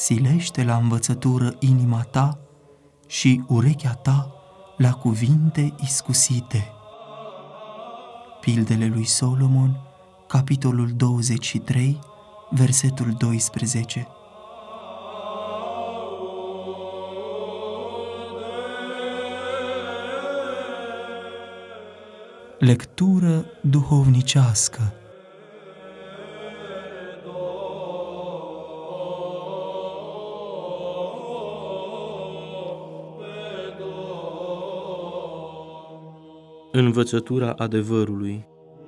silește la învățătură inima ta și urechea ta la cuvinte iscusite. Pildele lui Solomon, capitolul 23, versetul 12. Lectură duhovnicească. Învățătura adevărului.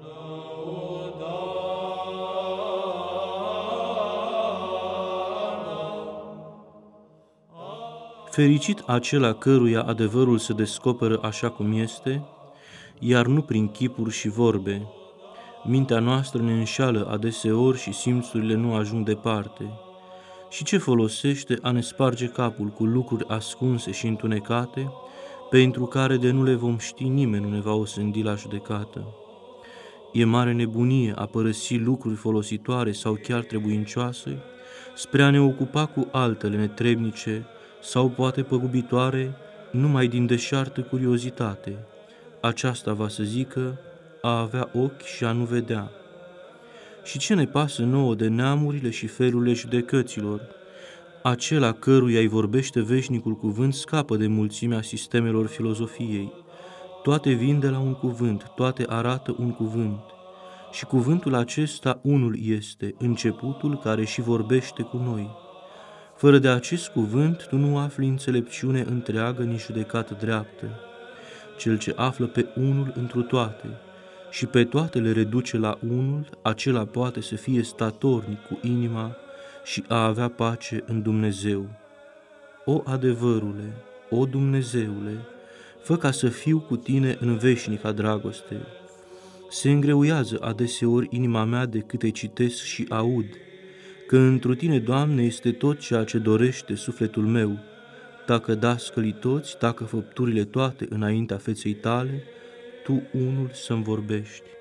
Fericit acela căruia adevărul se descoperă așa cum este, iar nu prin chipuri și vorbe. Mintea noastră ne înșală adeseori și simțurile nu ajung departe. Și ce folosește a ne sparge capul cu lucruri ascunse și întunecate, pentru care de nu le vom ști nimeni nu ne va osândi la judecată? E mare nebunie a părăsi lucruri folositoare sau chiar trebuincioase spre a ne ocupa cu altele netrebnice sau poate păgubitoare numai din deșartă curiozitate. Aceasta va să zică a avea ochi și a nu vedea. Și ce ne pasă nouă de neamurile și felurile judecăților? Acela căruia îi vorbește veșnicul cuvânt scapă de mulțimea sistemelor filozofiei. Toate vin de la un cuvânt, toate arată un cuvânt. Și cuvântul acesta unul este, începutul care și vorbește cu noi. Fără de acest cuvânt tu nu afli înțelepciune întreagă, nici judecată dreaptă. Cel ce află pe unul întru toate și pe toate le reduce la unul, acela poate să fie statornic cu inima și a avea pace în Dumnezeu. O adevărule, o Dumnezeule, fă ca să fiu cu tine în veșnica dragoste. Se îngreuiază adeseori inima mea de câte citesc și aud, că întru tine, Doamne, este tot ceea ce dorește sufletul meu. Tacă dascălii toți, tacă făpturile toate înaintea feței tale, tu unul să-mi vorbești.